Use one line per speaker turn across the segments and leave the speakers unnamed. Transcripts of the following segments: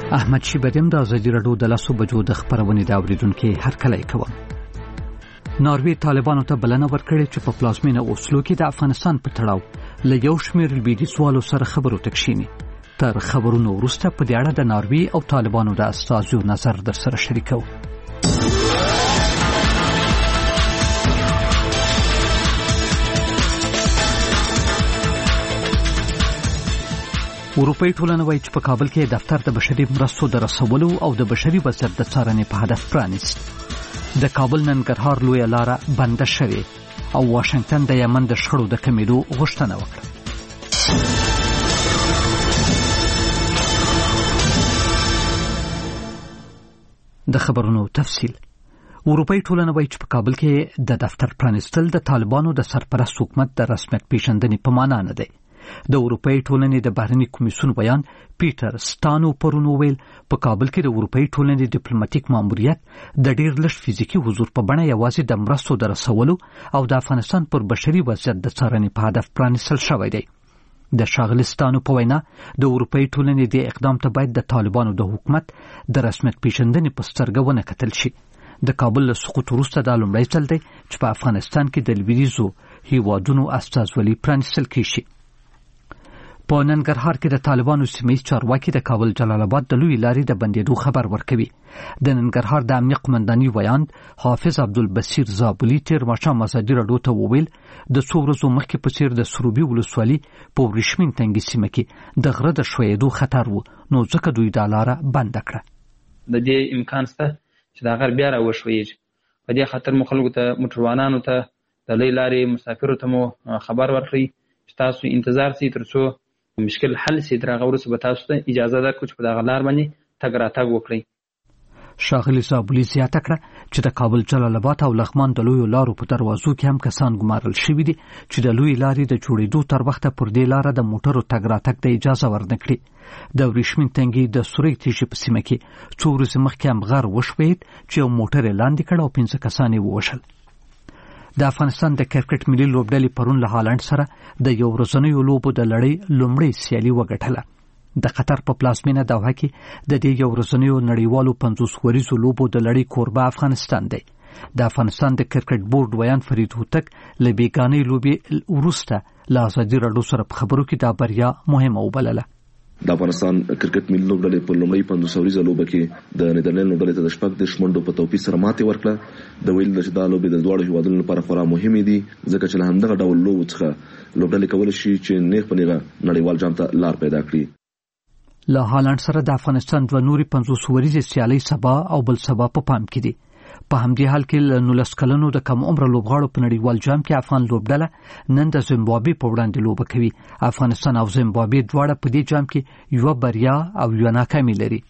احمد شیبدیم د ازادي راډیو د لاسو بجو د خبرونې د اوریدونکو هرکلی کوم. ناروی طالبانو ته بلنه ورکړې چې په پلازمینه اوسلو کې د افغانستان په تړاو له یو شمېر لویدیځوالو سره خبرو تکشینی. تر خبرونو وروسته په دې اړه د ناروی او طالبانو د استازو نظر در سره شریکو. اروپایي ټولنه وایي چې په کابل کې دفتر د بشري مرستو د رسولو او د بشري وضعیت د څارنې په هدف پرانیست. د کابل ننګرهار لویه لاره بنده شوې او واشنگټن د یمن د شخړو د کمیدو غوښتنه وکړه. د خبرونو تفصیل. اروپایي ټولنه وایي چې په کابل کې د دفتر پرانیستل د طالبانو د سرپرست حکومت د رسمیت پیژندنې په معنا نه دی. د اروپایي ټولنې د بهرني کمیسیون بیان پیټر ستانو پرون ویل په کابل کې د اروپایي ټولنې ډیپلوماټیک ماموریت د ډیر لږ فزیکی حضور په بڼه یوازې د مرستو د رسولو او د افغانستان پر بشري وضعیت د څارنې په هدف پرانیستل شوی دی. د ښاغلي ستانو په وینا د اروپایي ټولنې د اقدام ته باید د طالبانو د حکومت د رسمیت پیژندنې په سترګه ونه کتل شي. د کابل له سقوط وروسته دا لومړی ځل دی چې په افغانستان کې د لویدیځو هیوادونو استازولي پرانیستل کیږي. په ننګرهار کې د طالبانو سیمه‌ییز چارواکي د کابل جلال آباد د لوی لارې د بندېدو خبر ورکوي. د ننګرهار د امنیه قومنداني ویاند حافظ عبدالبصیر زابلي تیر ماښام ازادي راډیو ته وویل د څو ورځو مخکې په څیر د سروبي ولسوالي په ورېښمین تنګي سیمه کې د غره د ښویېدو خطر و، نو ځکه دوی دا لاره بنده کړه.
د دې امکان شته چې دا غر بیا راوښویږي. په دې خاطر مو خلکو ته موټروانانو ته د لوی لارې مسافرو ته مو خبر ورکړي چې تاسو انتظار سئ تر څو مشکل حل سي. درغه ورسره به تاسو ته اجازه درکړو چې په دغه لار باندې تګ راتګ وکړئ.
ښاغلي زابلي زیاته کړه چې د کابل جلال آباد او لغمان د لویو لارو په دروازو کې هم کسان ګمارل شوي دي چې د لوی لارې د جوړېدو تر وخته پر دې لاره د موټرو تګ راتګ ته اجازه ورنکړي. د ورېښمین تنګي د سورۍ تیږې په سیمه کې څو ورځې مخکې هم غر وشوید چې یو موټر یې لاندې کړ او 15 کسان یې ووژل. د افغانستان د کرکټ ملي لوبډلې پرون له هالند سره د یو ورځنیو لوبو د لړۍ لومړۍ سیالي وګټله. د قطر په پلازمینه دوحه کې د دې یو ورځنیو نړیوالو 50 وریزو لوبو د لړۍ کوربه افغانستان دی. د افغانستان د کرکټ بورډ ویان فرید هوتک له بیګانې لوبې وروسته له ازادي راډیو سره په خبرو کې دا بریا مهمه وبلله.
د افغانستان کرکټ ملي لوبډلې په لومړۍ 500 وریزه لوبه کې د نیدرلند لوبډلې ته د 14 منډو په توپیر سره ماتې ورکړه. د ویل چې دا لوبې د دواړو هیوادونو لپاره خورا مهمې دي ځکه چې له همدغه ډول لوبو څخه لوبډلې کولی شي چې نیغ په نیغه نړیوال جام ته لار پیدا کړي.
له هالند سره د افغانستان د نوري 500 وریزې سیالي سبا او بل سبا په پام کې دي. په همدې حال کې له 19 کلنو د کم عمر لوبغاړو په نړیوال جام کې افغان لوبډله نن د زیمبابوې په وړاندې لوبه کوي. افغانستان او زیمبابوې دواړه په دې جام کې یو بریا او یو ناکامي لري.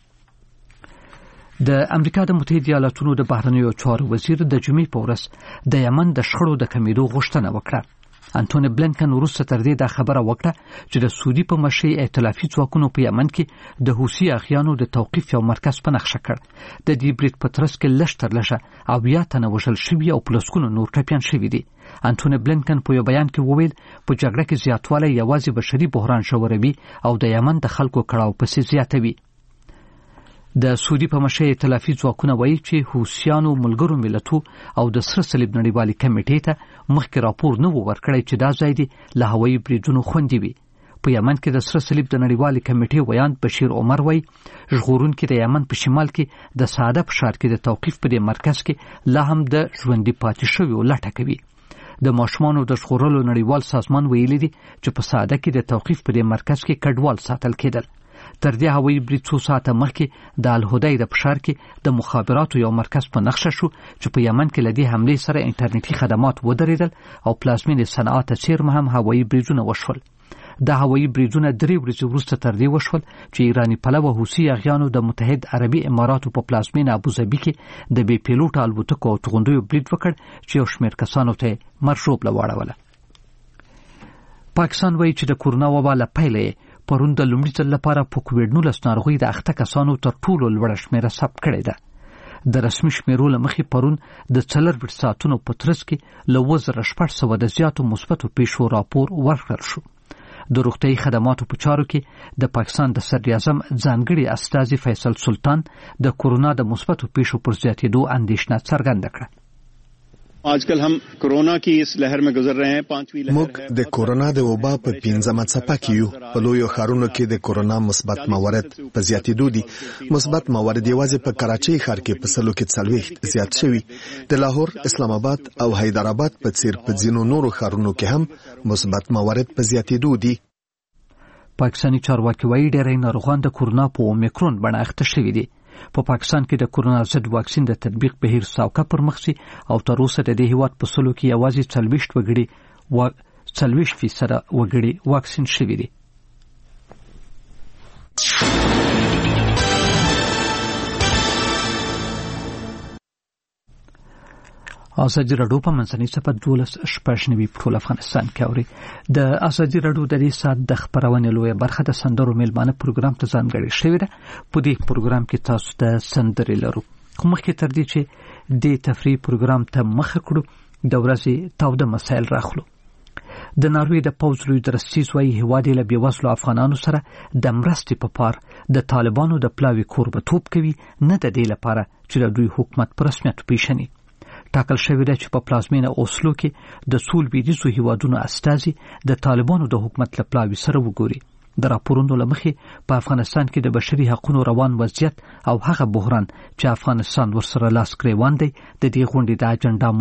د امریکا د متحده ایالاتونو د بهرنیو چارو وزیر د جمعې په ورځ د یمن د شخړو د کمیدو غوښتنه وکړه. انټونی بلنکن وروسته تر دې دا خبره وکړه چې د سعودي په مشرۍ ائتلافي ځواکونو په یمن کې د حوثي اغیانو د توقیف یو مرکز په نقشه کړ. د دې برید په ترڅ کې لږ تر لږه 80 تنه وژل شوي او پلسکونو نور ټپیان شوي دي. انټونی بلنکن په یو بیان کې وویل په جګړه کې زیاتوالی یوازې بشري بحران ژوروي او د یمن د خلکو کړاو پسې زیاتوي. د سعودي په مشرۍ ائتلافي ځواکونه وایي چې حوثیانو ملګرو ملتو او د سره صلیب نړیوالې کمیټې ته مخکې راپور نه و ورکړی چې دا ځای دی له هوایي بریدونو خوندي وي. په یمن کې د سره صلیب د نړیوالې کمیټې ویاند بشیر عمر وایي ژغورونکي د یمن په شمال کې د ساده په ښار کې د توقیف په دې مرکز کې لا هم د ژوندي پاتې شویو لټه کوي. د ماشومانو د ژغورلو نړیوال سازمان ویلي دی چې په ساده کې د توقیف په دې مرکز کې کډوال ساتل کېدل. تر دې هوایي برید څو ساعته مخکې د الهدایده په ښار کې د مخابراتو یو مرکز په نقشه شو چې په یمن کې له دې حملې سره انټرنیټي خدمات ودرېدل او پلازمینې صنعا ته څیرمه هم هوایي بریدونه وشول. دا هوایي بریدونه 3 ورځې وروسته تر دې وشول چې ایراني پلوه حوثي اغیانو د متحد عربي اماراتو په پلازمینه ابوظبي کې د بې پیلوټه الوتکو او توغندیو برید وکړ چې یو شمېر کسانو ته مرګ ژوبله واړوله. پاکستان وایي چې د کورونا وبا له پیله پرون د لومړي ځل لپاره په کووډ-19 ناروغۍ د 8 کسانو تر ټولو لوړه شمیره ثبت کړې ده. د رسمي شمیرو له مخې پرون د 4 ساعتونو په ترڅ کې له 1600 د زیاتو مثبتو پیښو راپور ورکړل شو. د روغتیايي خدماتو په چارو کې د پاکستان د صدر اعظم ځانګړي استازي فیصل سلطان د کورونا د مثبتو پیښو پر زیاتېدو اندېښنه څرګنده کړه.
आजकल हम कोरोना की इस लहर में गुजर रहे हैं. पांचवी लहर
موږ د کورونا د وبا په 15مه څپه کې یو. په لویو ښارونو کې د کورونا مثبت موارد په زیاتېدو دي. مثبت موارد یوازې په کراچۍ ښار کې په سلو کې 40 زیات شوي. د لاهور، اسلام آباد او حیدرآباد په څیر په ځینو نورو ښارونو کې هم مثبت موارد په زیاتېدو دي.
پاکستاني چارواکي وايي ډېری ناروغان د کورونا په اومیکرون بڼه اخته شوي دي. په پاکستان کې د کورونا ضد واکسین د تطبیق بهیر ساوکه پر مخ سي او تر اوسه د دې هیواد په سلو کې یوازې 40% وګړي واکسین شوي دي. ازادي راډیو په منځنۍ صفحه 12 ټول افغانستان کې اوري. د ازادي راډیو د دې سات د خبرونې لویه برخه د سندرو میلمانه پروګرام ته ځانګړې شوې ده. په دې پروګرام کې تاسو ته سندرې لرو. خو مخکې تر دې چې د تفریح پروګرام ته مخه کړو د ورځې تاوده مسایل راخلو. د ناروې د پوځ لوی درستیز وايي هیواد له بېوزلو افغانانو سره د مرستې په پار د طالبانو د پلاوي کوربتوب کوي، نه د دې لپاره چې د دوی حکومت په رسمیت پیژني. ټاکل شوی دی چې په پلازمینه اوسلو کې د سول بیدیزو هیوادونو استازي د طالبانو د حکومت له پلاوي سره وګوري. د راپورونو له مخې په افغانستان کې د بشري حقوقو روان وضعیت او هغه بحران چې افغانستان ورسره لاس ګریوان دی د دې غونډې د اجنډا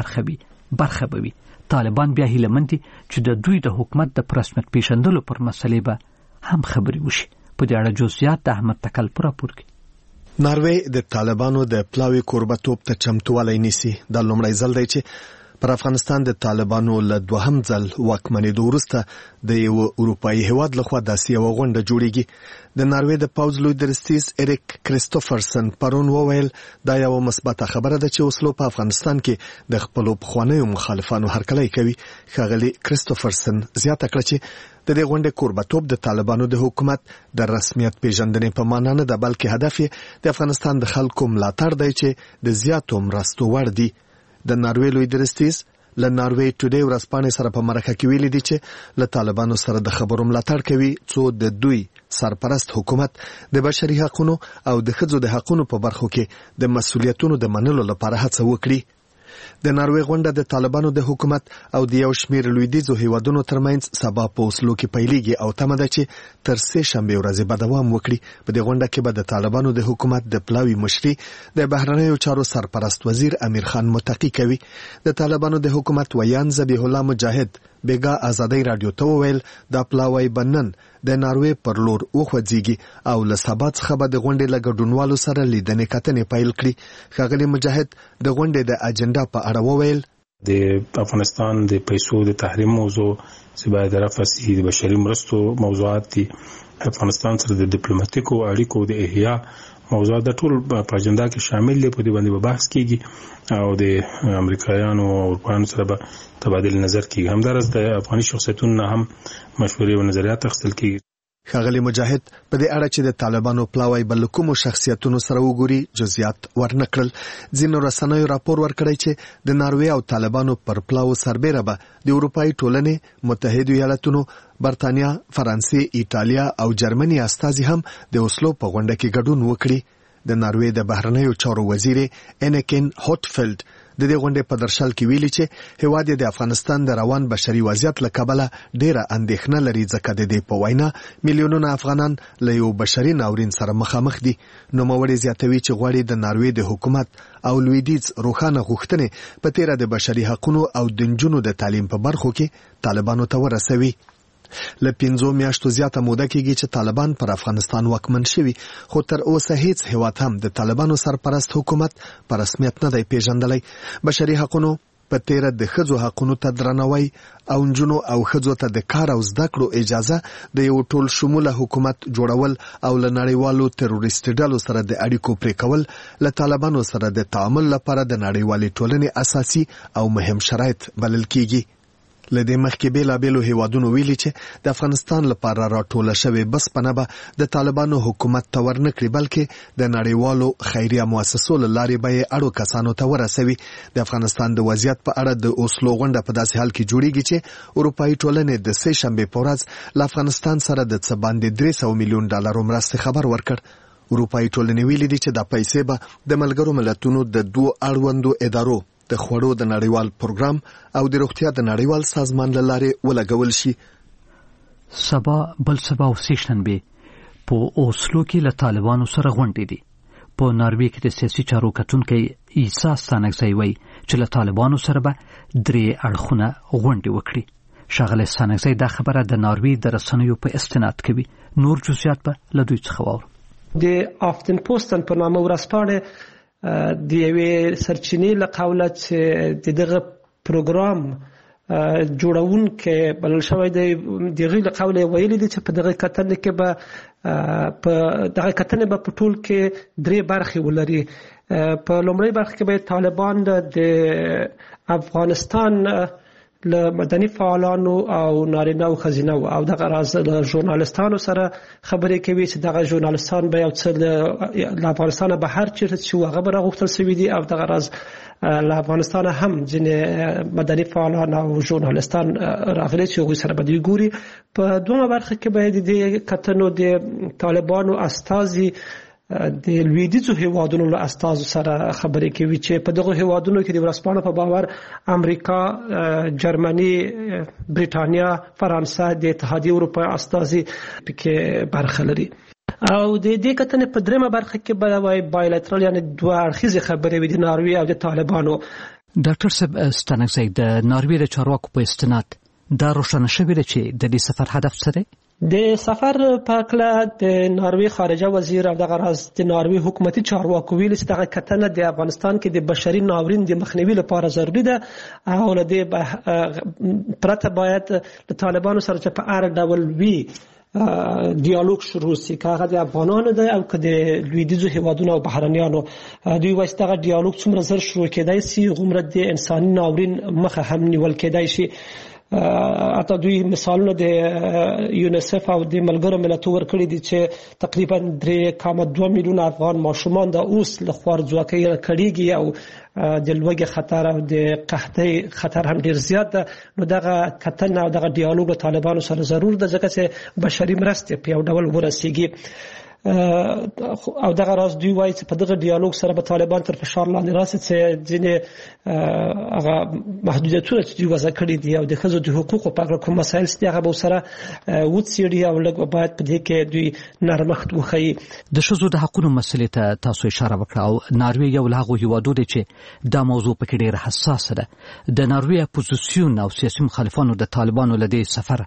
مهمه برخه به وي. طالبان بیا هیله مند دي چې د دوی د حکومت د رسمیت پیژندلو پر مسلې به هم خبرې وشي. په دې اړه جزئیات د احمد تکل پر راپور کې.
ناروې د طالبانو د پلاوي کوربتوب ته چمتووالی نیسي. دا لومړی ځل دی چې پر افغانستان د طالبانو له دوهم ځل واکمنېدو وروسته د یو اروپایي هیواد لخوا داسې یوه غونډه جوړیږي. د ناروې د پوځ لوی درستیز اریک کریستوفرسن پرون وویل دا یوه مثبته خبره ده چې اوسلو په افغانستان کې د خپلو پخوانیو مخالفانو هرکلی کوي. ښاغلي کریستوفرسن زیاته کړه چې د دې غونډې کوربتوب د طالبانو د حکومت د رسمیت پیژندنې په معنا نه ده، بلکې هدف یې د افغانستان د خلکو ملاتړ دی چې د زیاتو مرستو وړ دي. د ناروې لوی درستیز له ناروې ټوډے ورځپاڼې سره په مرکه کې ویلي دي چې له طالبانو سره د خبرو ملاتړ کوي څو د دوی سرپرست حکومت د بشري حقوقو او د ښځو د حقوقو په برخو کې د مسؤلیتونو د منلو لپاره هڅه وکړي. د ناروې غونډه د طالبانو د حکومت او د یو شمېر لویدیځو هیوادونو ترمنځ سبا په اوسلو کې پیلېږي او تمه ده چې تر سې شنبې ورځې به دوام وکړي. په دې غونډه کې به د طالبانو د حکومت د پلاوي مشري د بهرنیو چارو سرپرست وزیر امیر خان متقي کوي. د طالبانو د حکومت ویان ذبیح الله مجاهد بیګا ازادي رادیو ته وویل دا پلاوی بنن د ناروې پر لور وخوځيږي او له سبا څخه به د غونډې له ګډونوالو سره لیدنې کتنې پیل کړي. ښاغلي مجاهد د غونډې د اجنډا په اړه وویل
د افغانستان د پیسو د تحریم موضوع چې باید رفع شي، د بشري مرستو موضوعات دي، افغانستان سره د ډیپلوماټیکو اړیکو د احیا موضوعات د ټول په اجنډا کې شامل دي. په دې باندې بحث کیږي او د امریکایانو او اروپایانو سره به تبادل نظر کیږي. همدارس د افغاني شخصیتونو هم مشورې او نظریات اخیستل کیږي.
ښاغلي مجاهد په دې اړه چې د طالبانو پلاوی بل کومو شخصیتونو سره وګوري جزئیات ورنکړل. ځینو رسنیو راپور ورکړی چې د ناروې او طالبانو پر پلاو سربېره به د اروپایي ټولنې، متحدو ایالتونو، برتانیا، فرانسې، ایټالیا او جرمني استازي هم د اوسلو په غونډه کې ګډون وکړي. د ناروې د بهرنیو چارو وزیر انیکن هوټفیلډ د دې غونډې په درشل کې ویلي چې هیواد د افغانستان د روان بشري وضعیت له کبله ډیره اندېښنه لري، ځکه د دې په وینا میلیونونه افغانان له یو بشري ناورین سره مخامخ دي. نوموړی زیاتوي چې غواړي د ناروې د حکومت او لویدیځ روښانه غوښتنې په تیره د بشري حقوقو او د نجونو د تعلیم په برخو کې طالبانو ته ورسوي. له 5 میاشتو زیاته موده کېږي چې طالبان پر افغانستان واکمن شوي، خو تر اوسه هیڅ هیواد هم د طالبانو سرپرست حکومت په رسمیت نه دی پیژندلی. بشري حقوقو په تیره د ښځو حقونو ته درناوی او نجونو او ښځو ته د کار او زده کړو اجازه، د یو ټول شموله حکومت جوړول او له نړیوالو تروریستي ډلو سره د اړیکو پرې کول له طالبانو سره د تعامل لپاره د نړیوالې ټولنې اساسي او مهم شرایط بلل کېږي. لدې مخکې بیلابېلو هیوادونو ویلي چې د افغانستان لپاره راټوله شوې بسپنه به د طالبانو حکومت ته ورنکړي بلکې د نړیوالو خیریه مؤسسو له لارې به یې اړو کسانو ته ورسوي. د افغانستان د وضعیت په اړه د اوسلو غونډه په داسې حال کې جوړیږي چې اروپایي ټولنې د سې شنبې په ورځ له افغانستان سره د څه باندې 300 میلیون ډالرو مرستې خبر ورکړ. اروپایي ټولنې ویلي دي چې دا پیسې به د ملګرو ملتونو د 2 اړوندو ادارو د خوړو د نړیوال پروګرام او د روغتیا د نړیوال سازمان له لارې ولګول شي.
سبا بل سبا او سې شنبې په اوسلو کې له طالبانو سره غونډې دي. په ناروې کې د سیاسي چارو کتونکي عیسی ستانکزی وایي چې له طالبانو سره به 3 اړخونه غونډې وکړي. ښاغلی ستانکزی دا خبره د ناروې د رسنیو په استناد کوي. نور جزئیات به له دوی څخه واورو.
د آفتن پوسټن په نامه ورځپاڼه د یوې سرچینې له قوله چې دغه پروګرام جوړونکي بلل شوی دی دغه له قوله ویلي دي چې په دغه کتنې کې به په ټول کې 3 برخې ولري. په لومړۍ برخه کې به طالبان د افغانستان له مدني فعالانو او نارینه او ښځینه او دغه راز له ژورنالستانو سره خبرې کوي چې دغه ژورنالستان به یو څه له افغانستانه بهر چیرته چې هغه به راغوښتل شوي دي او دغه راز له افغانستانه هم ځینې مدني فعالان او ژورنالستان راغلي چې هغوی سره به دوی ګوري. په دومره برخه کې به د دې کتنو د طالبانو استازي د لویدیځو هیوادونو له استازو سره خبرې کوي چې په دغه هیوادونو کې د ورځپاڼو په باور امریکا، جرمني، بریټانیا، فرانسه، د اتحادیې اروپا استازي پکې برخه لري. او د دې کتنې په درېمه برخه کې به بایلاترال یعنی 2 اړخیزې خبرې وي د ناروې او د طالبانو.
ډاکټر صاحب ستانکزی د ناروې د چارواکو په استناد دا روښانه شوې ده چې د دې سفر هدف څه دی؟
د سفر په کله د ناروې خارجه وزیر او دغه راز د ناروې حکومتي چارواکو ویلي چې دغه کتنه د افغانستان کې د بشري ناورین د مخنیوي لپاره ضروري ده او له دې پرته باید د طالبانو سره چې په هر ډول وي دیالوګ شروع شي که هغه د افغانانو دی او که د لویدیځو هیوادونو او بهرنیانو. دوی وایي چې دغه دیالوګ څومره زر شروع کېدای شي هغومره د انساني ناورین مخه هم نیول کېدای شي. اته دوی مثالونه د یونیسف او د ملګرو ملتونو ورکړي دي چې تقریبا 3.2 میلیون افغان ماشومان د اوس له خوارځواکۍ کړيږي او د لوږې خطر او د قحطۍ خطر هم ډیر زیات ده. نو دغه کتنه او دغه ډیالوګ له طالبانو سره ضرور ده ځکه چې بشري مرستې په یو ډول ورسیږي او دغه راز دوی وایي چې په دغه ډیالوګ سره به طالبان تر فشار لاندې راسي چې ځینې هغه محدودیتونه چې دوی وضع کړي دي او د ښځو د حقوقو په اړه کوم مسایل چې هغه به سره وڅېړي او لږ باید په دې کې دوی نرمښت وښیي.
د ښځو د حقوقو مسلې ته تاسو اشاره وکړه او ناروې یو له هغو هیوادو دی چې دا موضوع پکې ډېره حساسه ده. د ناروې اپوزیسیون او سیاسي مخالفانو د طالبانو له دې سفر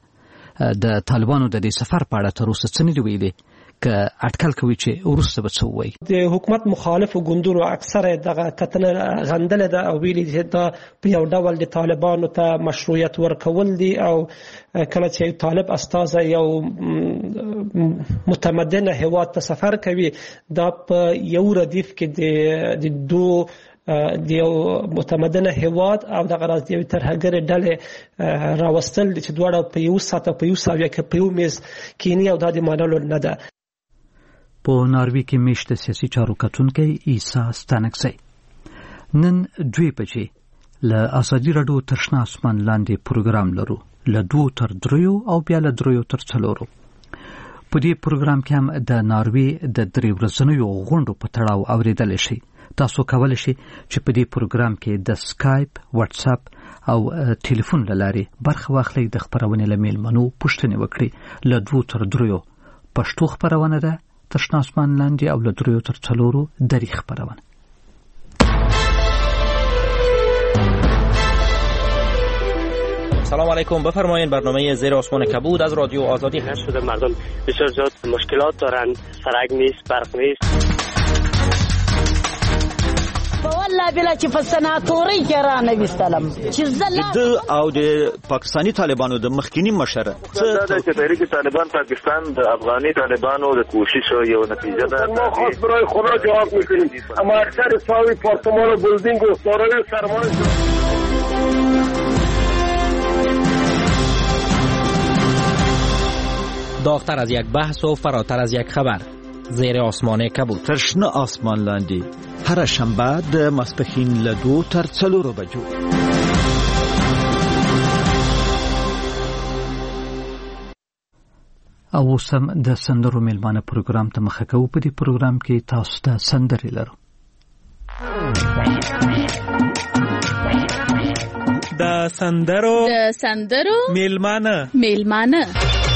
په اړه تر اوسه څه نه دي ویلي که اټکل کوي چې وروسته به څه وایي.
د حکومت مخالفو ګوندونو اکثره دغه کتنه غندله ده او ویلي چې دا په یو ډول د طالبانو ته مشروعیت ورکول دي او کله چې طالب استازی یو متمدن هیواد ته سفر کوي دا په یو ردیف کې د 2 د یو متمدن هیواد او دغه راز د ترهګر ډلې راوستل چې دواړه په یو ساعت په یو ساویه کې په یو میز کینی او د مانلو نه ده.
په ناروې کې میشته سیاسي چارو کتونکي عیسی ستانکزی نن 2 بجې له ازادي راډیو تر شنه اسمان لاندې پروګرام لرو له 2 تر 3 او بیا له 3 تر 4. په دې پروګرام کې هم د ناروې د 3 ورځنیو غونډو په تړاو اوریدل شي. تاسو کولی شئ چې په دې پروګرام کې د سکایپ، واتس اپ او ټلیفون له لارې برخه واخلئ. د خبرونې له میلمنو پوښتنې وکړئ. له 2 تر 3 پښتو خبرونه ده، تر شنه اسمان لاندې او له 3 تر 4 دری خبرونه.
سلام علیکم، بفرمایید. برنامه زیر آسمان کبود از رادیو آزادی خرج شده. مردم بسیار زیاد مشکلات دارند، سرک نیست، برق نیست.
والله بلا چې په سناتوري کې را نه وستلم چې
د او د پاکستانی طالبانو د مخکینی مشر
څه چې تحریک طالبان پاکستان د افغاني طالبانو د کوشش یو نتیجه ده.
ما خاص برای خدا جواب میکنیم اما اکثر ساوی پارتمان و بلدینگ و سارای سرمان
داغتر از یک بحث و فراتر از یک خبر. زیر آسمان کبود.
ترشنه آسمان لاندی. هر شنبه د ماسپښین له 2 تر 4 بجو.
او سم د سندرو میلمانه پروګرام ته مخه کوو. په دې پروګرام کې تاسو ته سندرې لرو.
د سندرو میلمانه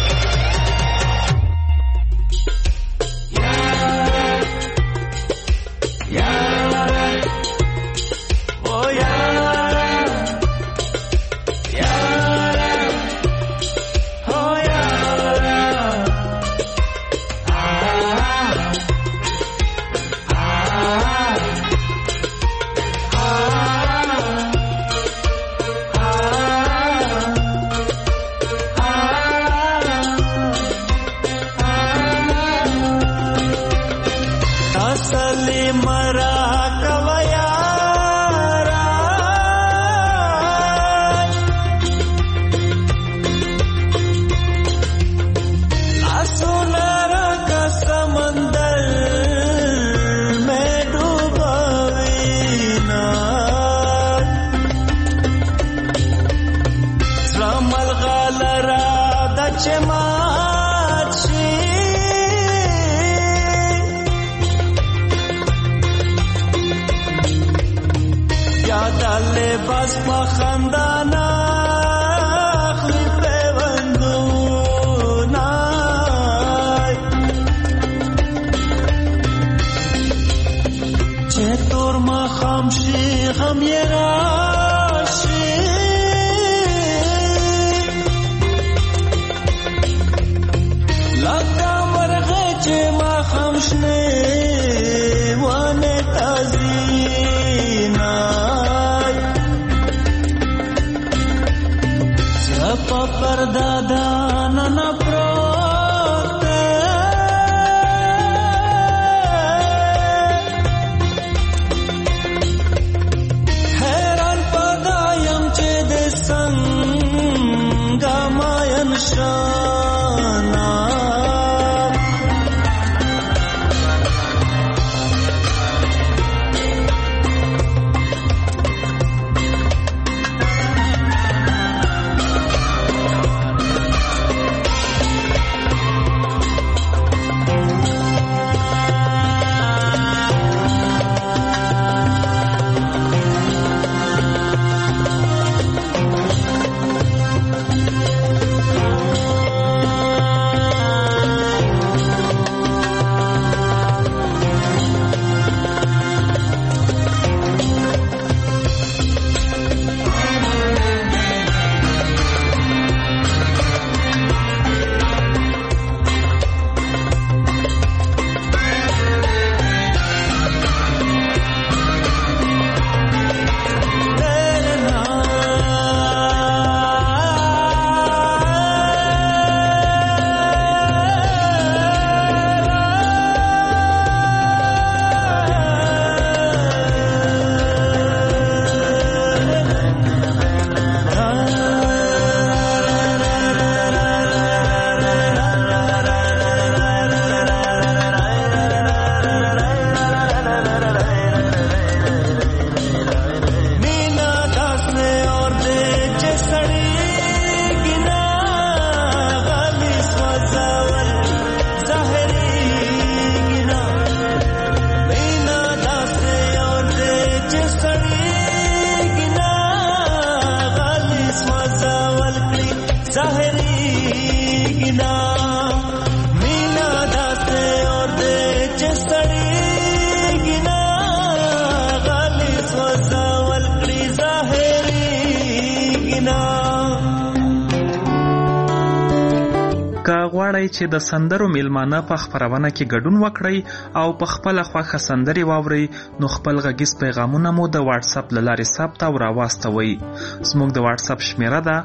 غواړئ چې د سندرو میلمانه په خپرونه کې ګډون وکړئ او په خپله خوښه سندرې واورئ، نو خپل غږیز پیغامونه مو د واتس اپ له لارې ثبت او راواستوئ. زموږ د واتس اپ شمیره ده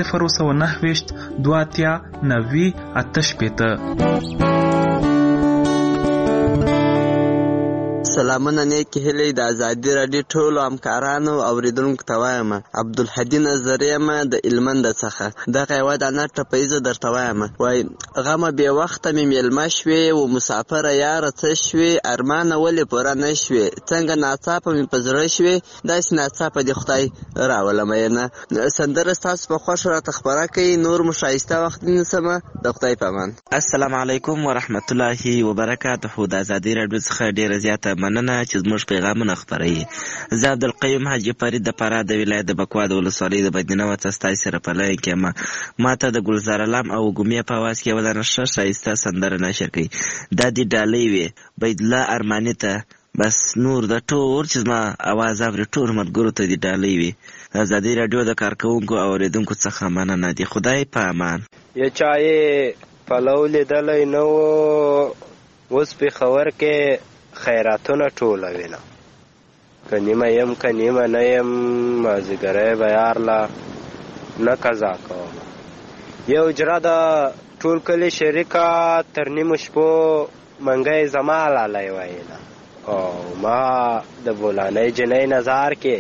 029 2 90 8
سلامونه نیکی هیلې د ازادي راډیو ټولو همکارانو اوریدونکو ته وایم. عبدالهادي نظر یم د هلمند څخه. دغه یوه دانه ټپیزه درته وایم. وایي غمه بې وخته مې میلمه شوې و مسافره یاره څه شوې ارمانه ولې پوره نه شوې څنګه ناڅاپه مې په زړه شوې داسې ناڅاپه دې خدای راولمه نه. سندره ستاسو په خوښ راته خپره کوي. نور مو ښایسته وخت نیسمه د خدای په امان.
السلام علیکم ورحمت الله وبرکاته. د ازادي راډیو څخه ډیره زیاته مننه چې زموږ پیغامونه خپروي. زه عبدالقیوم حاجي فرید د فراه د ولایت د بکوا د ولسوالۍ د مدینه وڅه ستاسې سره په لایق یم. ما ته د ګلزار علم او ګومې په اواز کې یوه دانه ښه ښایسته سندره نشر کوي. دا دې ډالۍ وي بیدالله ارماني ته. بس نور د ټول چې زما اواز اوري ټول ملګرو ته دې ډالۍ وي. ازادي راډیو د کارکوونکو او اورېدونکو څخه مننه. د خدای په امان.
یو چا یې پلو لیدلی نه و اوس پېښور کې خیراتونه ټولوینه. که نیمه یم که نیمه نه یم مازدیګری به یارله نه قضا کوم. یو اجره د ټول کلي شریکه تر نیمو شپو منګی زما لالی ویله. او ما د بولانۍ جنۍ نظار کې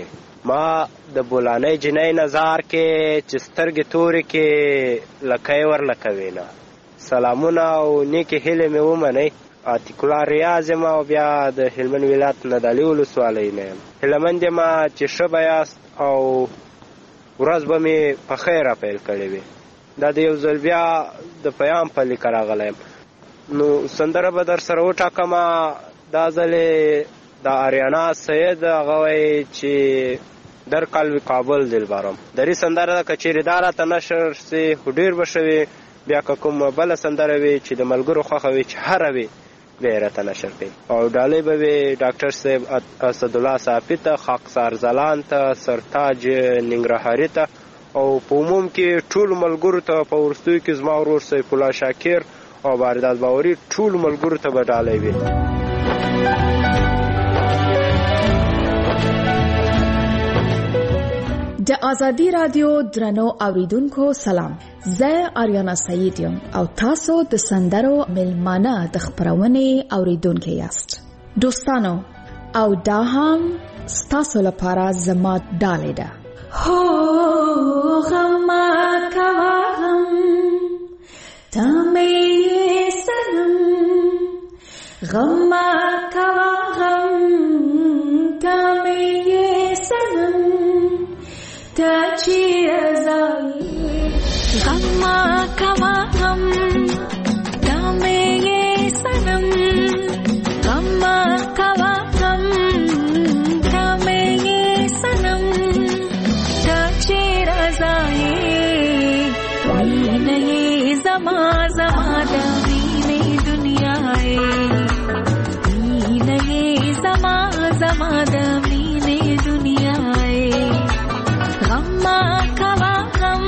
چې سترګې تورې کې لکۍ ورلکوینه. سلامونه او نیکې هیلې مې ومنئ. عتیق الله ریاض یم او بیا د هلمند ولایت ندالي ولسوالۍ نه یم. هیلهمند یم چې ښه به یاست او ورځ به مې په خیره پیل کړې وي. دا د یو ځل بیا د پیام په لیکه راغلی یم. نو سندره به در سره وټاکمه. دا ځلې د آریانا سید هغه وایي چې در قلب کابل دلبرم. درې سندره ده که چیرې دا راته نشر سي خو ډېر به ښه وي. بیا که کومه بله سندره وي چې د ملګرو خوښه وي چې هره وي بیا یې راته نشر کوي. او ډالۍ به وي ډاکټر صاحب اسدالله صافي ته، خاکسار ځلان ته، سرتاج ننګرهاري ته او په عموم کې ټولو ملګرو ته په وروستیو کې زما ورور سیف الله شاکر او واردات باوري ټولو ملګرو ته به ډالۍ وي.
د ازادي رادیو درنو اوریدونکو سلام. زه آریانا سعید یم او تاسو د سندرو میلمانه د خپرونې اوریدونکو یاست. دوستانو او دا هم ستاسو لپاره زما ډالۍ ده. هو غما کوا غم تمې سنم غما کوا غم تمې سنم تاچی ازائی غما کوا غم دامے سنم غما کوا غم دامے سنم تاچی ازائی وینئی زما زما دامین دنیائی وینئی زما زما دامین دنیائی غما کوا غم.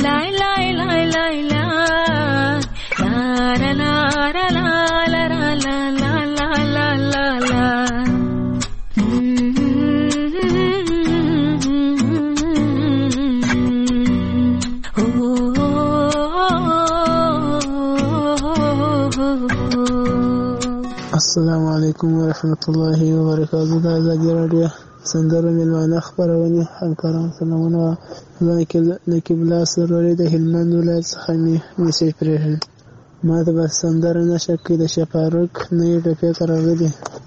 السلام علیکم ورحمت الله وبرکاته. د ازادي راډیو سندرو میلمانه خپرونې همکاران سلامونه. زه نقیب الله سروري د هلمند ولایت څخه میسج پرېږدم. ما ته به سندره نشه کې د شفاروق نوې ټپې ته راغلي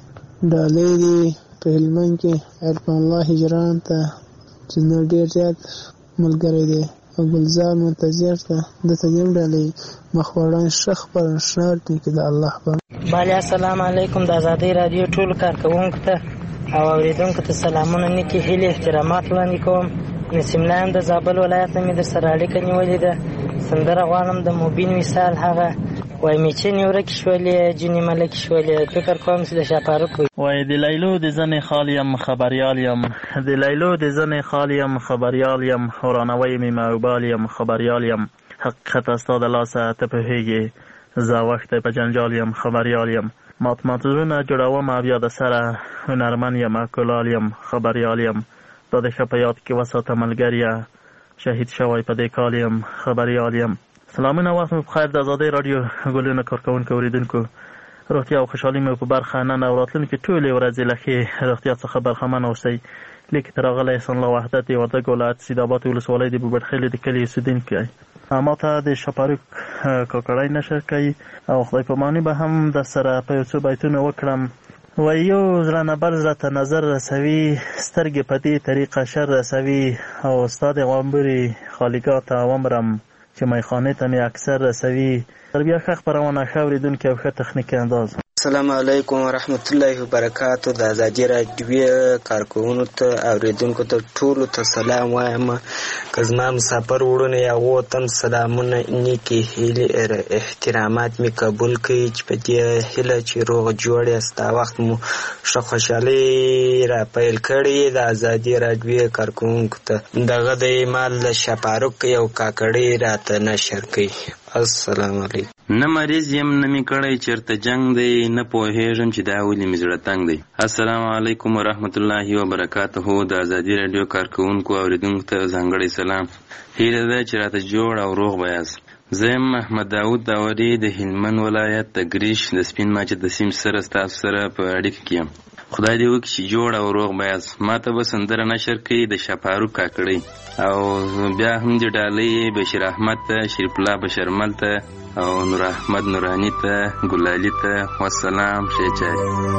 ډالۍ دي په هلمند کې عرفان الله هجران ته چې نو ډېر زیات ملګری دی او ګلزار منتظر ته دته یم ډالۍ مخوړان شخ پر شار دي کې د الله په
بله. السلام علیکم. د ازادۍ راډیو ټول کارکوونکو ته او اوریدونکو ته سلامونه، نیکې هیلې احترامات وړاندې کوم. نسیم الله یم د زابل ولایت نه مې در سره اړیکه نیولې ده. سندره غواړم د مبین وصال هغه وای میچنې ورکې شولې جنې ملکې شولې. فکر کوم چې د شاپاروق
وای د لیلو د زنې خال یم خبریال یم، د لیلو د زنې خال یم خبریال یم، ورانوی مې موبایل یم خبریال یم، حقیقت ستا د لاسه ته پوهېږې زه وخته په جنجال یم خبریال یم، ماتماتورونه جوړوم او بیا د سره هنرمن یم کلال یم خبریال یم، دا د ښه په یاد کې وساته ملګریه شهید شوی په دې کال یم خبریال یم. سلامونه، وخت مو بخیر. د ازادۍ راډیو ګلونه کارکوونکو اوریدونکو، روغتیا او خوشحالي مو په برخه نن او راتلونکي ټولې ورځې له ښې روغتیا څخه برخمن اوسئ. لیک تر راغلی احسان الله وحدت د وردګ ولایت سیدآباد ولسوالۍ د بوبړخیلې د کلي اوسېدونکی. ما ته د شاپاروق کاکړی نشر کوي او خدای پاماني به هم د سره په یو څو بیتونه وکړم. وای یو زړه نه بل زړه ته نظر رسوي، سترګې په دې طریقه شر رسوي، او ستا د غومبري خالیګاه ته ومرم چې میخانې ته مې اکثر رسوي. تر بیا ښه خپرونه، ښه اورېدونکي او ښه تخنیکي انداز.
السلام علیکم ورحمت الله وبرکاتو. د ازادي راډیو کارکوونکو ته اوریدونکو ته ټولو ته سلام وایم. که زما مسافر وروڼه یا وطن سلامونه، نیکې هیلې احترامات مې قبول کړئ چې په دې هیله چې روغ جوړ یاست. دا وخت مو ښه خوشحالي را پیل کړې. د ازادي راډیو کارکوونکو ته دغه د ایمال د شاپاروق یو کاکړی راته نشر کړئ. السلام علیکم.
نه مریض یم نه می کړی چرته جنگ دی، نه پوهېږم چې دا ولې مې زړه تنګ دی. السلام علیکم ورحمت الله وبرکاته. د ازادي راډیو کارکوونکو اوریدونکو ته ځانګړی سلام. هیله ده چې راته جوړ او روغ به یاست. زه یم محمد داود داوري د هلمند ولایت د ګریش د سپین ماچه د سیم سره ستاسو سره په اړیکه کې یم. خدای دې وکړي چې جوړ او روغ به یاست. ما ته به سندره نشر کوي د شاپاروق کاکړی، او بیا هم د ډالۍ بشیر احمد ته، شریف الله بشرمل ته، او نور احمد نورانی ته، ګلالي ته. والسلام. ښه چای.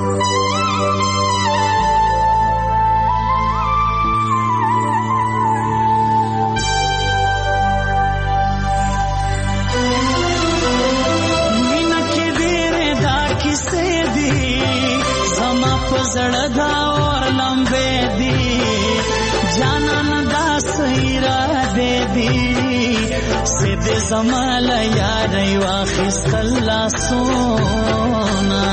زړه دا اور لمبې دي جانان دا سیرا دې دي سید زمال یاري واخست الله سونا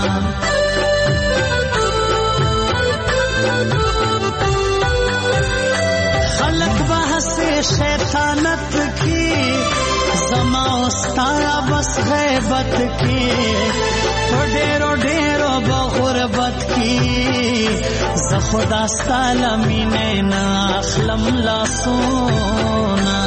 خلق بحث شیطانت کی زما استارا بس غیبت کی ډېرو ډېرو بغربت کی ز خدا ستاله مینې نه اخلم لاسونه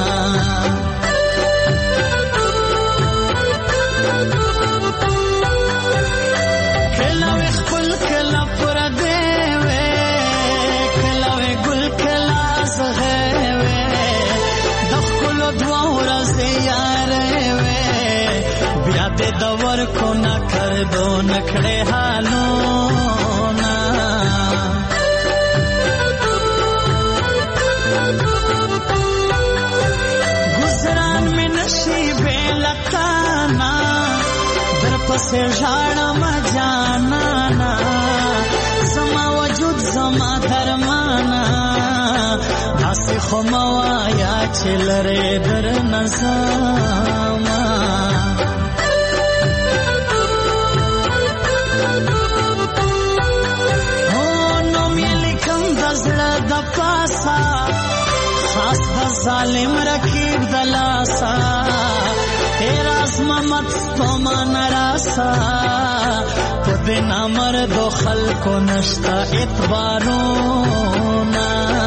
کله وې خپل کله پردی وې کله وې ګل کله زغې وې د ښکلو دوه ورځې یارې وې بیا دې د ورکو نه کردو نکړې حالونه گزران مې نشي بېلتانا در پسې ژاړم جانانا زما وجود زما درمانا داسې خو مه وایه چې لرې در نه زما لاس د ظالم رکیب د لاسا راز محمد ستومان راسا په دې نامردو خلکو نشتا اعتبارونا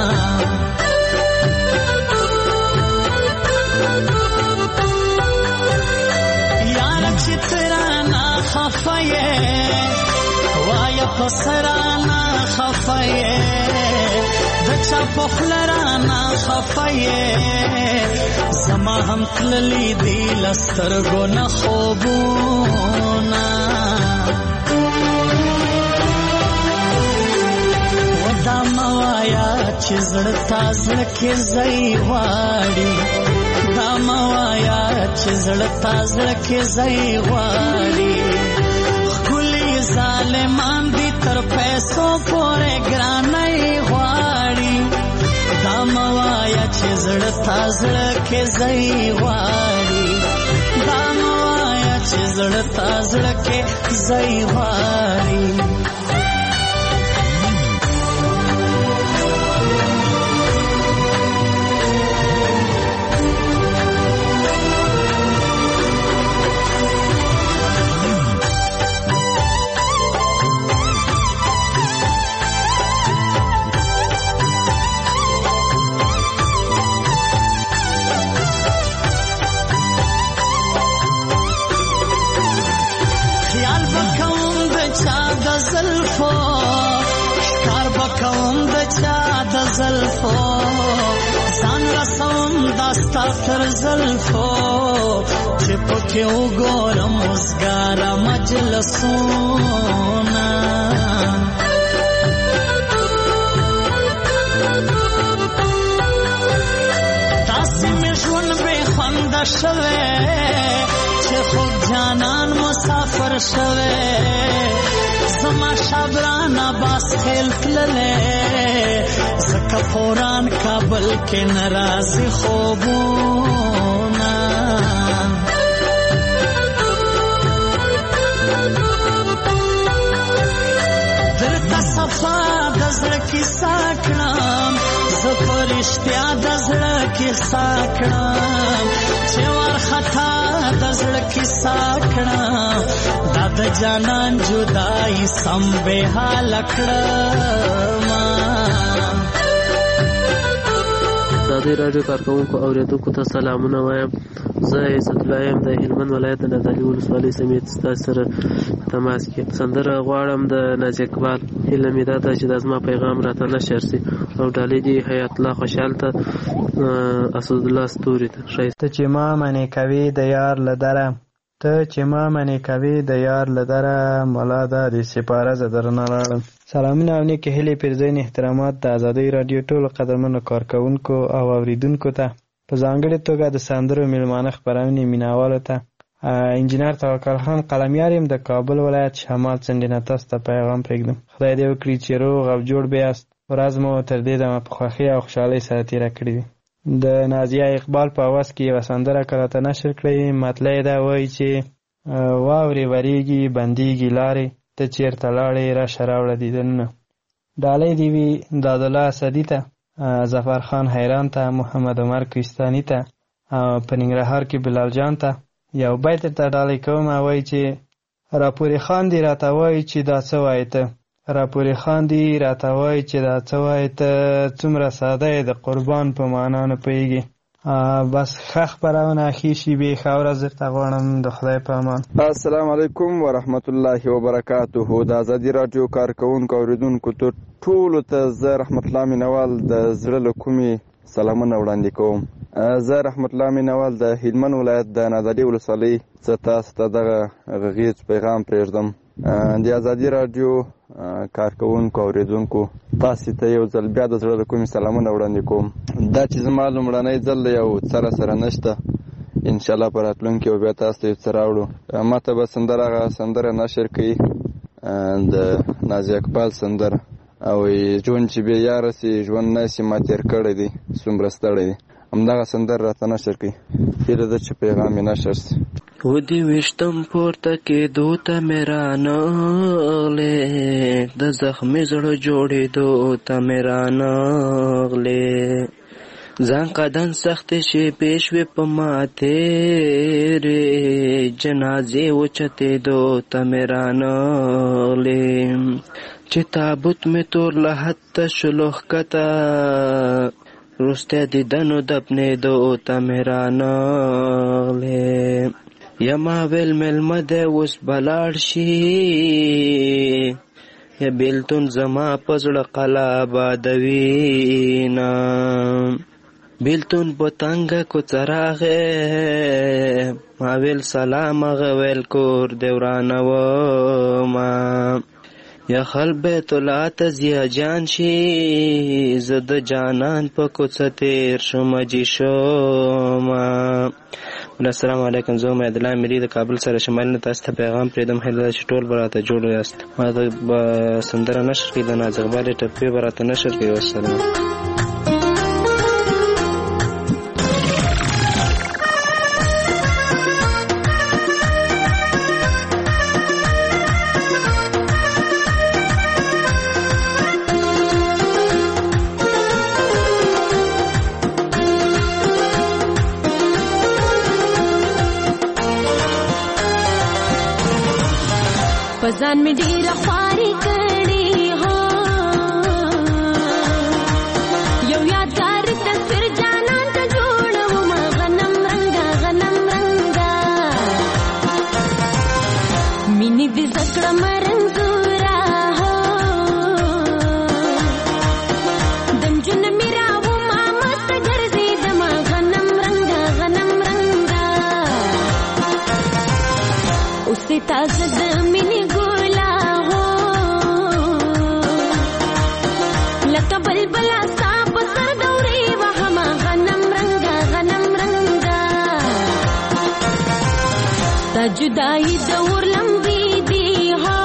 یارک چترانا خفایه وایا پسرانا خفایه دچا پخلرانا خفایه زما هم تللی دی لسترگو نخوبونا ودا موایا چی زڑتا زڑکی زی غاڑی دا موایا چی زڑتا زڑکی زی غاڑی خلی ظالمان دی تر پیسو پورے گرانی غاڑی دا موایا چی زڑتا زڑکی زی غاڑی دا موایا چی زڑتا زڑکی زی غاڑی زلفو ځان رسوم داستا تر زلفو چې پکې وګورم وزګاره مجلسونه داسې مې ژوند بې خونده شوی چې خوب جانان مسافر شوی زما شبرانه باس خیل تللی زکه پوران کابل کې ناراضي خوبونه درته صفا د زړه کیسه کړم زه په رښتیا د زړه کیسه کړم چې وارخطا د زړه کیسه کړم دا د جانان جدایي سم بې حاله کړم.
ازادي راډیو کارکونکو اوریدونکو ته سلامونه وایم. زه عزت الله یم د هلمند ولایت د نادعلي ولسوالۍ سیمې ستاسو سره تماس کې سندره غواړم د ناز اقبال. هیله مې دا ده چې دا زما پیغام راته نشر شي او ډالۍ دي حیات الله خوشحال ته اسد الله ستوري ته
ته چې ما منې کوي د یار له دره ته چې ما منې کوي د یار له دره ملا دا د سپاره زه درنه لاړم. سلامونه او نیکې هیلې پیرزین احترامات د ازادۍ راډیو ټولو قدرمنو کارکوونکو او اوریدونکو ته په ځانګړې توګه د سندرو میلمانه خپرونې مینوالو ته. انجینر توکل خان قلمیار یم د کابل ولایت شمال څنډې نه تاسو ته پیغام پرېږدم. خدای دې وکړي چې روغ او جوړ بیاست. ورځ مو تر دې دمه په خوښۍ او خوشحالۍ سره تېره کړې وي. د نازیه اقبال په اواز کې یوه سندره که راته نشر کړئ. مطلع یې دا وایي چې واورې ورېږي بندېږي لارې ته چېرته لاړې راشه راوړه دیدنونه. ډالۍ دې وي دادالله اسدي ته، ظفر خان حیران ته، محمد عمر کوهستاني ته، په ننګرهار کې بلال جان ته یو بیت ته ډالۍ کوم. وایي چې راپورې خان دې راته وایي چې دا څه وایې ته، راپورې خان دې راته وایي چې دا څه وایې ته، څومره ساده یې د قربان په معنا نه پوهېږي. بس ښه خپرونه ښې شېبې ښه ورځ درته غواړم. د خدای په امان.
السلام علیکم ورحمت الله وبرکاته. د ازادي راډیو کارکوونکو اوریدونکو ته ټولو ته زه رحمت الله مینوال د زړه له کومې سلامونه وړاندې کوم. زه رحمت الله مینوال د هلمند ولایت د نادعلي ولسوالۍ څخه تاسو ته دغه غږیز پیغام پرېږدم. د ازادي راډیو کارکوونکو اوریدونکو تاسو ته یو ځل بیا د زړه له کومې سلامونه وړاندې کوم. دا چې زما لومړنی ځل دی او څه راسره نشته، انشاءالله په راتلونکي به بیا تاسو ته یو څه راوړو. ما ته به سندره نشر کوي د ناز اقبال سندره او ژوند چې بې یاره سي ژوند نه سي ما تېر کړی دی څومره ستړی دی، همدغه سندره راته نشر کوي. هیله ده چې پیغام یې نشر سي.
ودې ویشتم پورته کېدو ته مې رانغلې، د زخمي زړه جوړېدو ته مې رانغلې،
ځان قدم سختې شي پېښوې په ما تېرې جنازې وچتېدو ته مې رانغلې چې تابوت مې تور لحد ته شلو ښکته وروستی دیدنو دفنېدو ته مې رانغلې یما ویل مېلمه دی اوس به لاړ شي یا بیلتون زما په زړه قلا آبادوینه بیلتون په تنګه کوڅه راغی ما ویل سلام هغه ویل کور دې ورانومه یا خل بیت الله ته ضیا جان شي زه د جانان په کوڅه تېر شوم جي شومه. السلام علیکم. زه امید الله مری د کابل سره شمال نه تاسو ته پیغام پرېږدم. هیله چې ټول به راته جوړ یاست. ما ته به سندره نشر کړي د ناز اقبال ټپې به راته نشر کړي. والسلام.
پزان می ډیره خواري کړې هو یو یادګار تصویر جانان ته جوړوم غنم رنګا مینې دې زکړه مرنګورا هو دنجن میراو ما مست ګرځې دما غنم رنګا اوسې تازه د مینې بلبلا صاحب سر دوري وهما غنم رنگا تا جدائی دور لمبی دی ها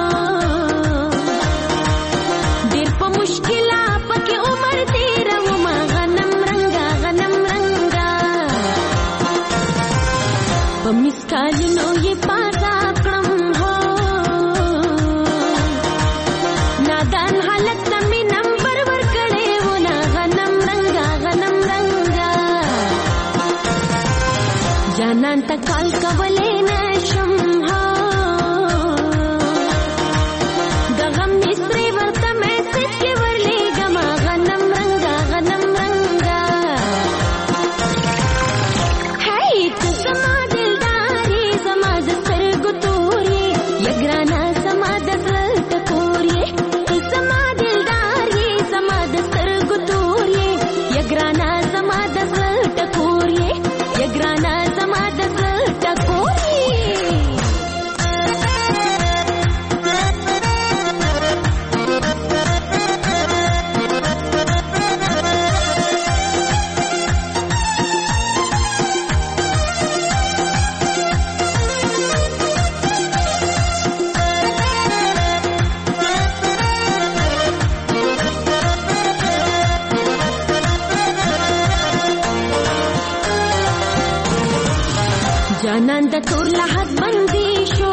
دیر پا مشکلا پاکی عمر تیرا وما غنم رنگا پا مسکالنو یہ پاسا کرم ہو نادان حالت نمی نمبر جانان تا کال کولې نشم ها د غم مستری ورته میسج کې ورلېږم غنم رنگا هی ته زما دلداري زما د سترګو تورې یګرانا زما د زړه ټکورې ته زما دلداري زما د سترګو تورې یګرانا زما د زړه ټکورې یګرانا جانان د تور لحد بندي شو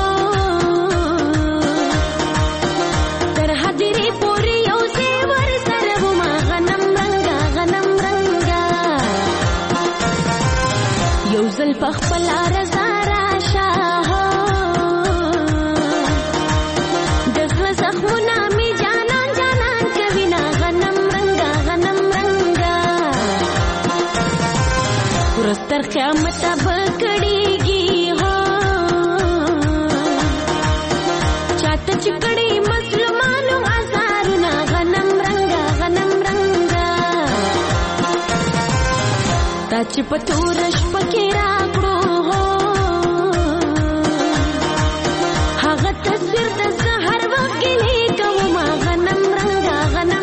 تر حدرې پورې یو زیور سره وما غنم رنگا یو ځل په خپل رضا راشه د زړه زخمونه مې جانان کوي نا غنم رنگا ورستر قیامت بکړيږي هو چاته چکړي مسلمانو ازارنا غنم رنگا تا چې پتورش پکې راکړو هو هغه تصویر د سحر وخت لیکم غنم رنگا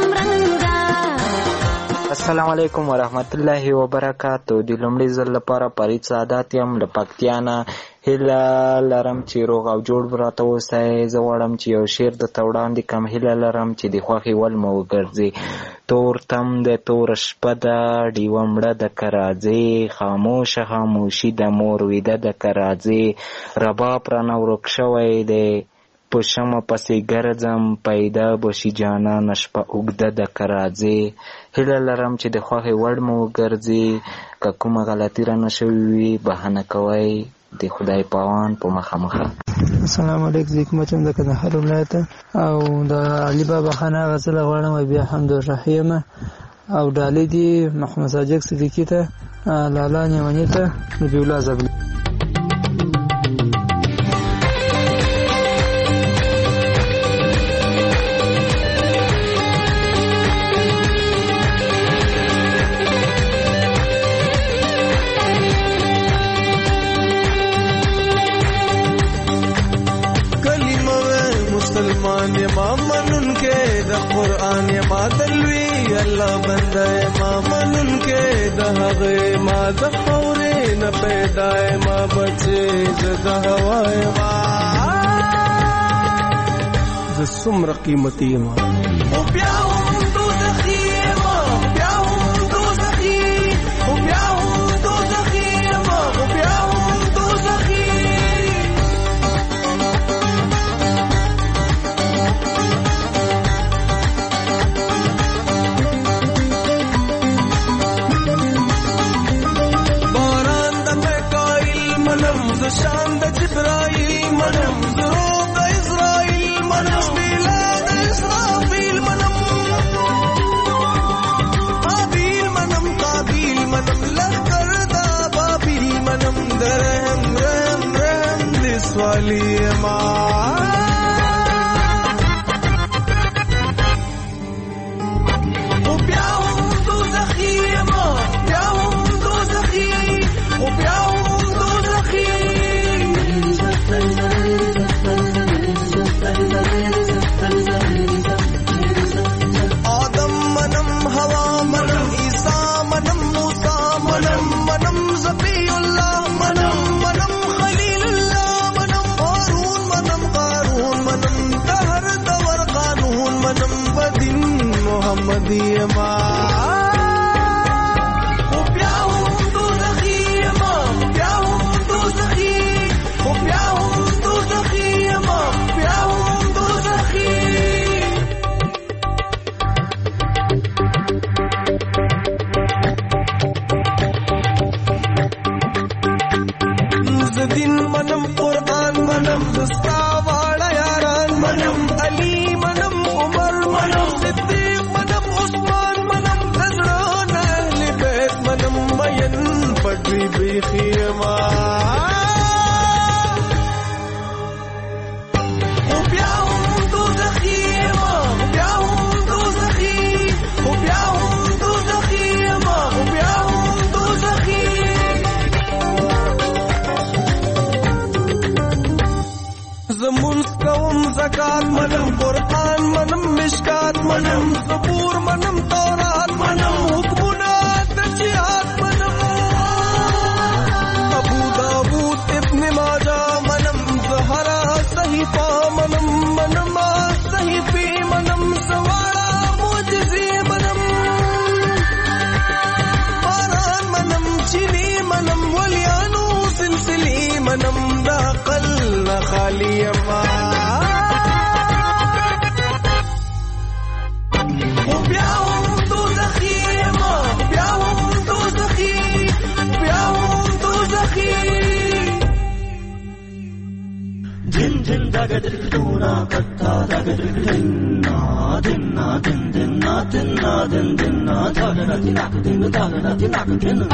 السلام علیکم ورحمت الله وبرکاتو. د لومړي ځل لپاره فرید سعادت یم له پکتیا نه. هیله لرم چې روغ او جوړ راته اوسئ. زه غواړم چې یو شعر درته وړاندې کړم. هیله لرم چې د خوښې ول مو وګرځي. تور تم د تور شپه ده ډیوه مړه د کراځې خاموشه خاموشي د مور ویده د کراځې رباب رانه ورک شوی دی
په شمه پسې ګرځم پیدا بشي جانانه شپه اوږده ده که راځې هیله لرم چې د خوښې وړ مو وګرځې که کومه غلطي رانه شوې وي بهانه کوئ د خدای پاوان په مخه مخه.
السلام علیکم. زه کومه چې د کندهار ولایت او د علي بابا خان هغه څه غواړم بیا حمدالرحیم او ډالۍ دي محمد ساجد صدیقي ته لالا نیماني ته نبی الله زبل.
مسلمان یما منن کې د قرآن یما دلوي الله بنده یما منن کې د هغه ما د خورې نه پیدا یما بچي زده هوا یما ز څومره قیمتي یما او بیا هم دوزخي یما بیا هم دوزخي او بیا هم دوزخي یما او بیا هم دوزخي شان د جبرائیل منم ضروب د اسرائیل منم بیلا د اسرافیل منم قابیل منم قابیل منم لخر دا بابیل منم درهم رحم رحم د سوالی ما او بیا هم دوزخی ما بیا هم دوزخی او بیا هم دوزخی آدم منم ہوا منم عیسیٰ منم موسیٰ منم منم ذبی اللہ منم منم خلیل اللہ منم ہارون منم قارون منم دہر دور قانون منم بدن محمدی ما منم قرآن منم دستا والا یاران منم علی منم عمر منم صدیق منم عثمان منم نظران اہل بیت منم مین پٹری بیخی ما او بیا هم دوزخی ما بیا هم دوزخی او بیا هم دوزخی ما او بیا هم دوزخی زمونږ کوم زکات منم قرآن منم مشکات منم زبور منم تورات منم حکمونه د جهاد منم ابو داود ابن ماجه منم زهرا صحیفه منم منم صحیفې منم سواره معجزې منم باران منم چینی منم ولیانو سلسلې منم د عقل نه خالی ما او بیا هم دوزخي ما بیا هم دوزخي بیا هم دوزخي دن دن دغه دلونه کتا دغه دلنا دنا دن دنا دنا دن دنا دغه دنا دنا دغه دنا دنا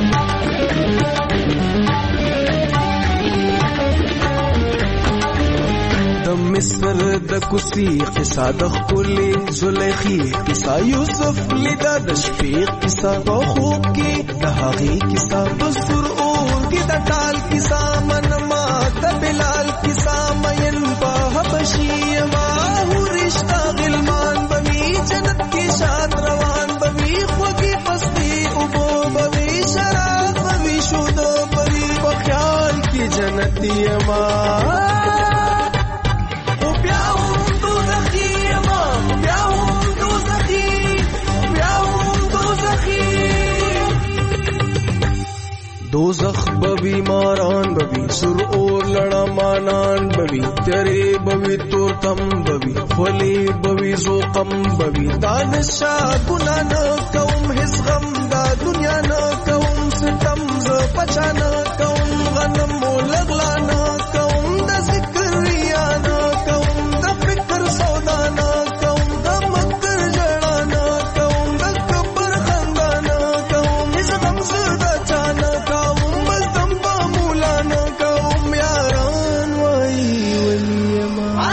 د مصر د کوسی قصه د خولي زلیخي قصه یوسف لیدا د شپې قصه په خوب کې د هغې قصه په سر اور کې د ټال قصه منما د بلال قصه مین په حبشي ما ورشتہ غلمان بوي جنت کې شاد روان بوي خوږي پستی او بوي شراب بوي شودو بوي په خیال کې جنتي ما دوزخ بوی ماران بوی سر اور لڑا مانان بوی تیرے بوی تورتم بوی خلی بوی زوقم بوی دانشا گناہ نہ کوم حس غم دا دنیا نہ کوم ستم ز پچا نہ کوم غنم لغلا نہ کوم دا ذکر ریا نہ کوم دا فکر سودا نہ کوم دا مکر جڑا نہ کوم دا کبر خندا نہ کوم اس غم زدا چانا کوم بس دم با مولا نہ کوم یاران وای ولی ما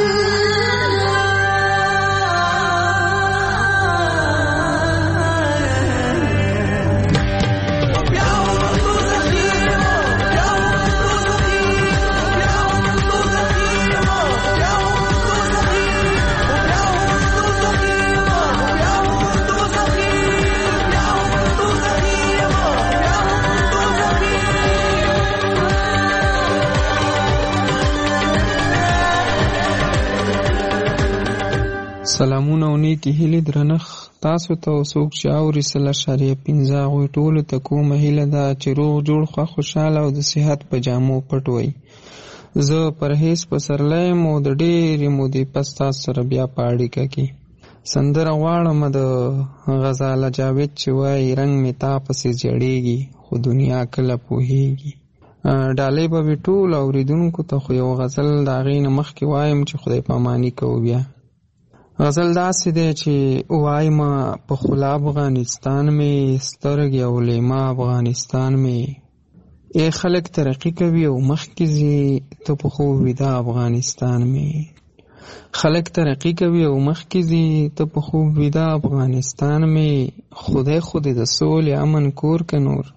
سلامونه او نیکی هیلې درنښ تاسو ته څوک چې اوري 0.15 هغوی ټولو ته کومه هیله ده چې روغ جوړ خوښ خوشحاله او د صحت په جامو پټ وئ. زه پرهیز پسرلی یم او د ډېرې مودې پس تاسو سره بیا په اړیکه کې سندره غواړم د غزاله جاوید چې وایي رنګ مې تا پسې زیړېږي خو دنیا کله پوهېږي. ډالۍ به وي ټولو اورېدونکو ته خو یو غزل د هغې نه مخکې وایم چې خدای پاماني کوو. بیا غزل داسې دی چې وایم په خلا افغانستان میں سترګې او لیما افغانستان میں ای خلک ترقی کوي او مخکې ځي ته په خوب ویده افغانستان میں خلک ترقی کوي او مخکې ځي ته په خوب ویده افغانستان میں خدای خود د سولې امن کور که نور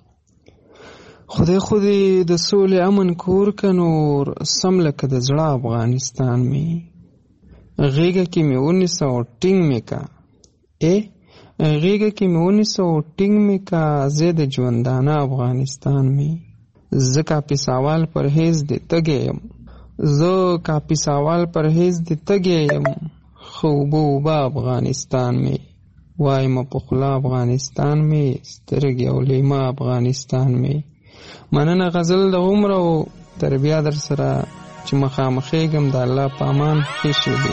خدای خود د سولې امن کور که نور سم لکه د زړه افغانستان میں غیگه کی می 1900 ټینګ می کا غیگه کی می 1900 ټینګ می کا زید ژوندانه افغانستان می ز کاپی سوال پرهیز دی تګیم ز کاپی سوال پرهیز دی تګیم خوبو با افغانستان می وایم په خلا افغانستان می سترګې او لیما افغانستان می. مننه غزل د عمر او تربیه در سره چې مخامخېږم د الله په امان ښې شېبې.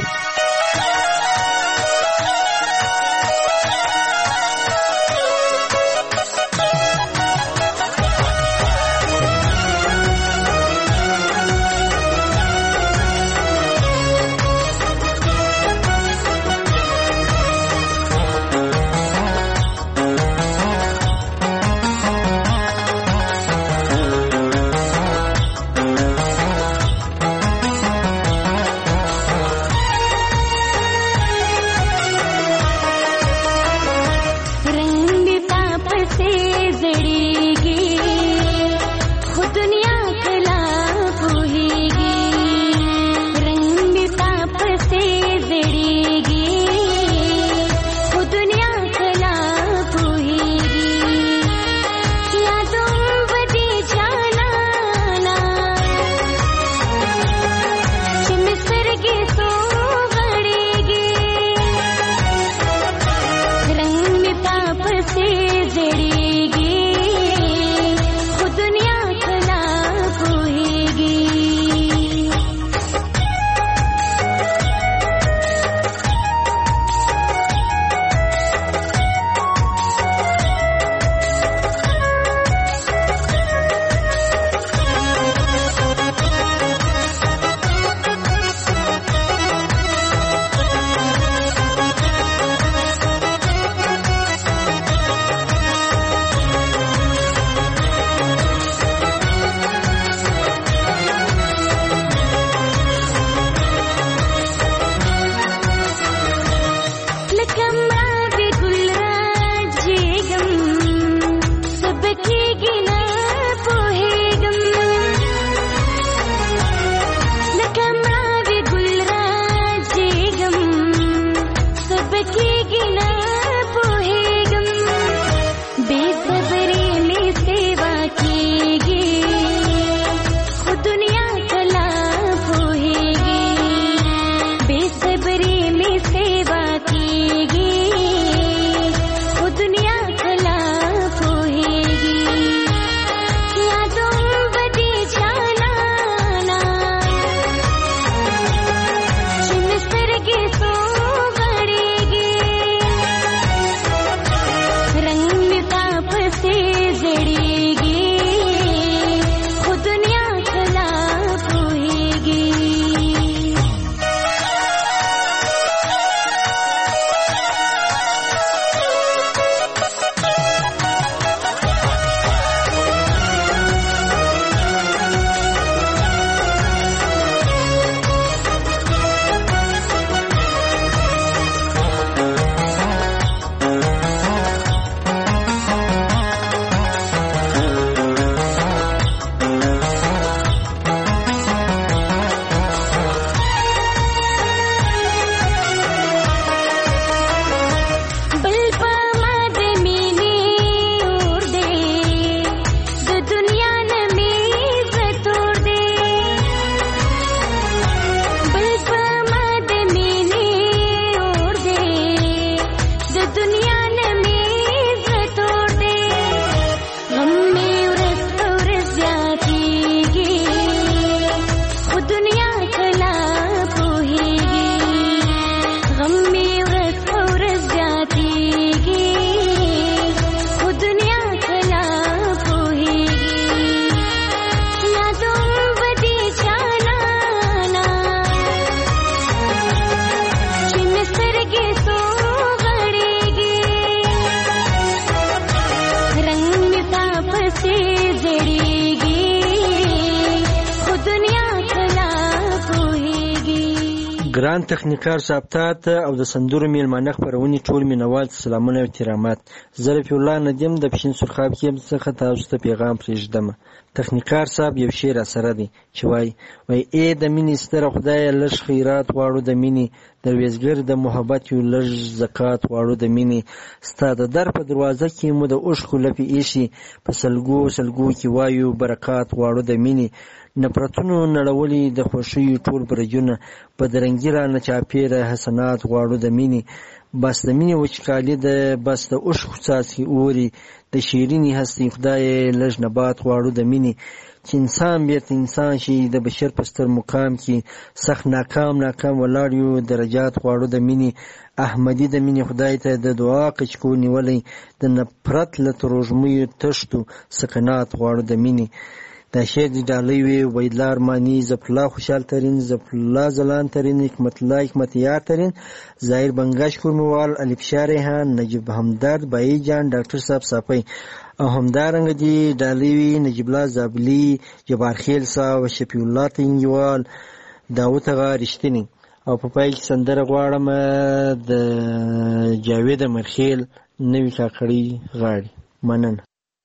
ګران تخنیکار صاحب ته او د سندرو میلمانه خپرونې ټول مینوال ته سلامونه او احترامات. زه رفیع الله ندیم د پښین سرخاب کیب څخه تاسو ته پیغام پرېږدم. تخنیکار صاحب یو شعر سره دی چې وای ای د مینې ستره خدایه لږ خیرات غواړو د مینې، درویزګر د محبت یو لږ زکات غواړو د مینې، ستا د در په دروازه کې مو د اوښکو لپې ایښي، په سلګو سلګو کې وایو برکات غواړو د مینې، نفرتونو نړولي د خوښیو ټول برجونه، بدرنګي رانه چاپېره حسنات غواړو د مینې، بس د مینې وچکالي ده، بس د اوښکو څاڅکي اوري، د شیرینې هستۍ خدای لږ نبات غواړو د مینې، چې انسان بیرته انسان شي د بشر په ستر مقام کې، سخت ناکام ولاړ یو درجات غواړو د مینې، احمدي د مینې خدای ته د دعا کچکو نیولی، د نفرت له تروژمیو تښتو سکنات غواړو د مینې. دا شعر د ډالۍ وی ویدلا ارماني، ظفرالله خوشحال ترین، ظفرالله ځلان ترین، حکمت الله حکمتیار ترین، ظاهر بنگش کورموال، الف شاه ریحان، نجیب همدرد، بایی جان، ډاکټر صاحب صافی او همدارنګه دي ډالۍ وی نجیب الله زابلی، جبار خیل صاحب، شفیع الله تنګیوال، داوود غا رښتینی. او په پای کې سندره غواړم د جاوید مرخیل نوی کاکړی غاړي. مننه.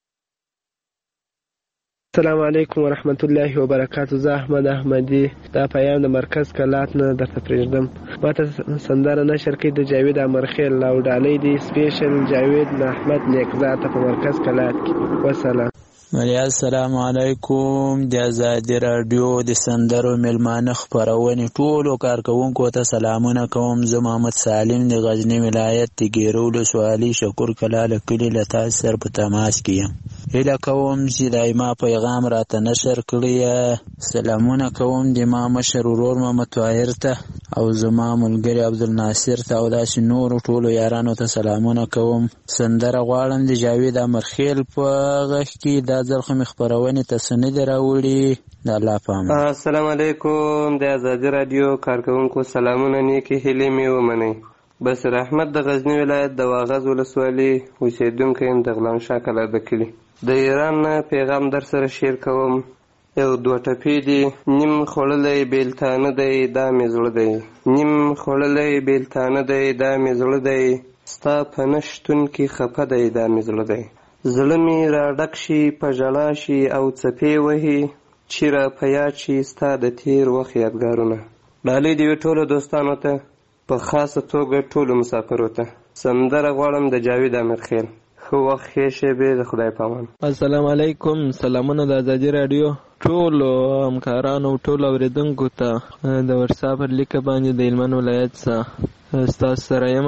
السلام علیکم ورحمت الله وبرکاتہ. زه احمد احمدی دا پیام د مرکز کلات نه درته پرېږدم. ماته سندره نشر کړي د جاوید امرخیل او ډالۍ دی سپیشل جاوید احمد نیکزاد په مرکز کلات کې. وسلام.
السلام علیکم. د آزادی رادیو د سندرو میلمانه خپرونې ټولو کارکوونکو ته سلامونه کوم. زه محمد سالم د غزنی ولایت د ګیرو ولسوالۍ شکور کلا له کلي له تاسو سره په تماس کې یم. هیله کوم چې دایما پیغام راته نشر کړی. سلامونه کوم د ما مشر ورور محمد طاهر ته او زما ملګری عبدالناصر ته او داسې نورو ټولو یارانو ته سلامونه کوم. سندره غواړم د جاوید امرخیل په غږ کې دا ځل خو مې خپرونې ته څه نه دي راوړي. د الله په امان.
السلام علیکم د ازادي راډیو کارکوونکو سلامونه نیکې هیلې مې ومنئ. بصیر احمد د غزنی ولایت د واغظ ولسوالۍ اوسېدونکی یم، د غلام شاه کلا د کلي. د ایران نه پیغام در سره شیر کوم. یو دوه ټپې دي. نیم خوړلی بیلتانه دی دا مې زړه دی، نیم خوړلی بیلتانه دی دا مې زړه دی، ستا په نه شتون کې خفه دی دا مې زړه دی، زړه مې را ډک شي په ژړا شي او څپې وهي، چې را په یاد شي ستا د تیر وخت یادګارونه. ډالۍ دې وي ټولو دوستانو ته، په خاصه توګه ټولو مسافرو ته. سندره غواړم د جاوید امرخیل. ښه وخت ښې شېبې، د خدای په امان.
السلام علیکم. سلامونه د ازادي راډیو ټولو همکارانو ټولو اورېدونکو ته. د ورسا پر لیکه باندې د هلمند ولایت څخه ستاسو سره یم.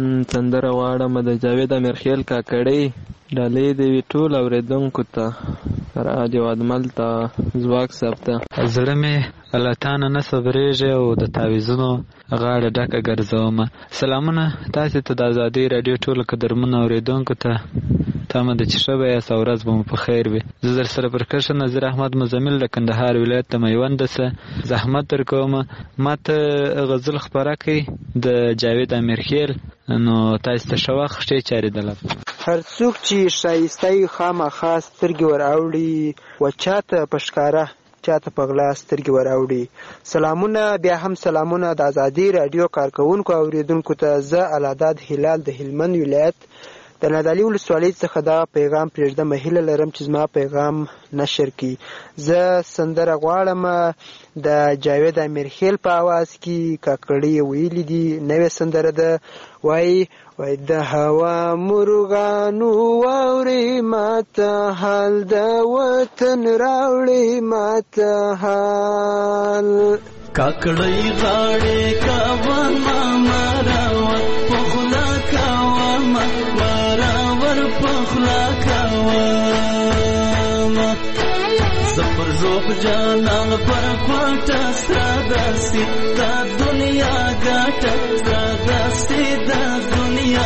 سندره غواړم د جاوید امرخیل کاکړۍ. ډالۍ دې وي ټولو اورېدونکو ته، راجو ادمل ته، ځواک صاحب ته.
زړه مې له تا نه نه صبرېږي او د تعویضونو غاړه ډکه ګرځوم. سلامونه تاسې ته د ازادۍ راډیو ټولو قدرمنو اورېدونکو ته. تمه ده چې ښه به یاست او ورځ به مو په خیر وي. زه در سره پر کرښه نظیر احمد مزمل د کندهار ولایت د میونده څه زحمت در کوم. ما ته غزل خپره کړئ د جاوید امرخیل. نو تاسو ته ښه وخت، ښې چارې د لپاره.
هر څوک چې ښایسته وي خامخا سترګې ور اوړي، و چاته په ښکاره چاته په غلا سترګې ور اوړي. سلامونه، بیا هم سلامونه د ازادي راډیو کارکوونکو اوریدونکو ته. زه العداد هلال د هلمند ولایت د نادعلي ولسوالۍ څخه دا پیغام پرېږدم. هیله لرم چې زما پیغام نشر کړي. زه سندره غواړم د جاوید امرخیل په اواز کې. کاکړۍ ویلي دي نوې سندره ده. وای د هوا مرغانو واوري ماته حال د وطن راوړي ماته حال.
کاکړۍ غاړې کاوه مراور پخلا کاوه مراور پخلا کاوه زپر روح جانان پر کوټه سترادستی دا دنیا ګټه سترادستی دا دنیا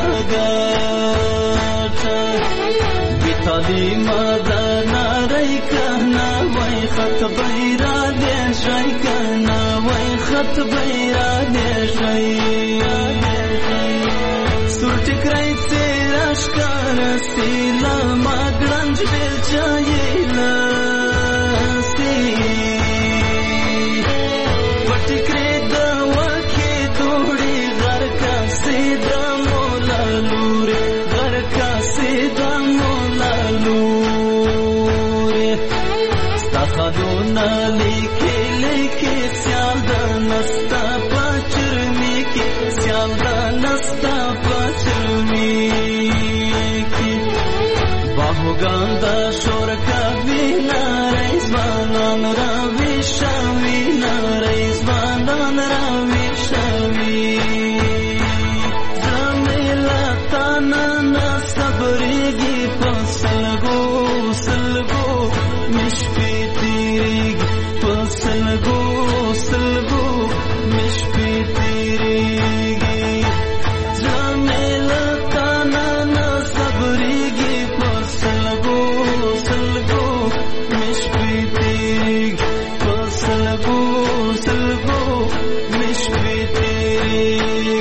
ګټه بیتالی مدانا رای کهنا وای خط بیرا دې شای کهنا وای خط بیرا دې شای سور ټکرای تیرا شکارستی لا ماګرنج بیل چایلا پټکرې د وکه خدونه لیکي لیکي سیال د نستا پچرمی کی سیال د نستا پچرمی کی باهوګان د شور کوي نارې ځوانان راوي شوي نارې ځوانان راوي شوي زمیلا تانا نه صبرېږي په سلګو سلګو مشپې تیریږي په سلګو سلګو مشپې تیریږي زمیلا تانا نه صبرېږي په سلګو سلګو مشپې تیریږي په سلګو سلګو مشپې تیریږي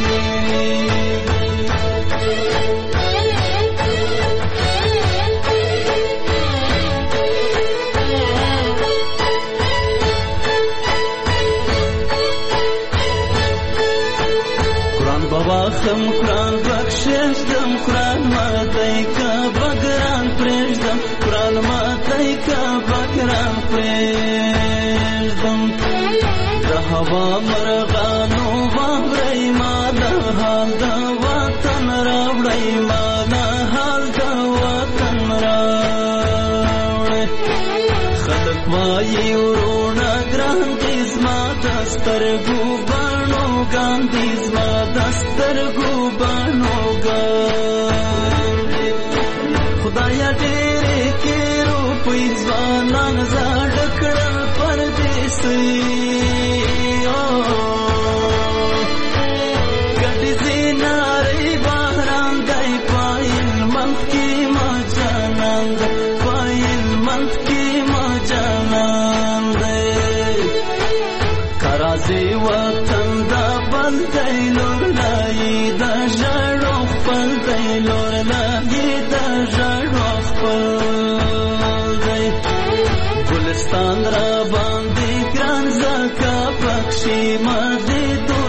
خم قرآن بخششدم قرآن ماتی که بگران پریشدم قرآن ماتی که بگران پریشدم ده هوا مرغانو واغری ما ده حال ده وطن راوڑی ما ده حال ده وطن راوڑی خلق وایی ورونا گران دیزما دسترگو بانو گان دیزما دسترگو بانو گان خدایا ډېرې کې روپۍ ځوانان زاړه کړل پردیسي ګټې زینارې باران دی پایل منځ کې ما جانان دی پایل منځ کې ما جانان دی کرازي وطن دا بل دی لور لایي دا ژړو خپل دی لور لایي دا ژړو خپل دی ګلستان را باندې ګران زکه پکښې ما دې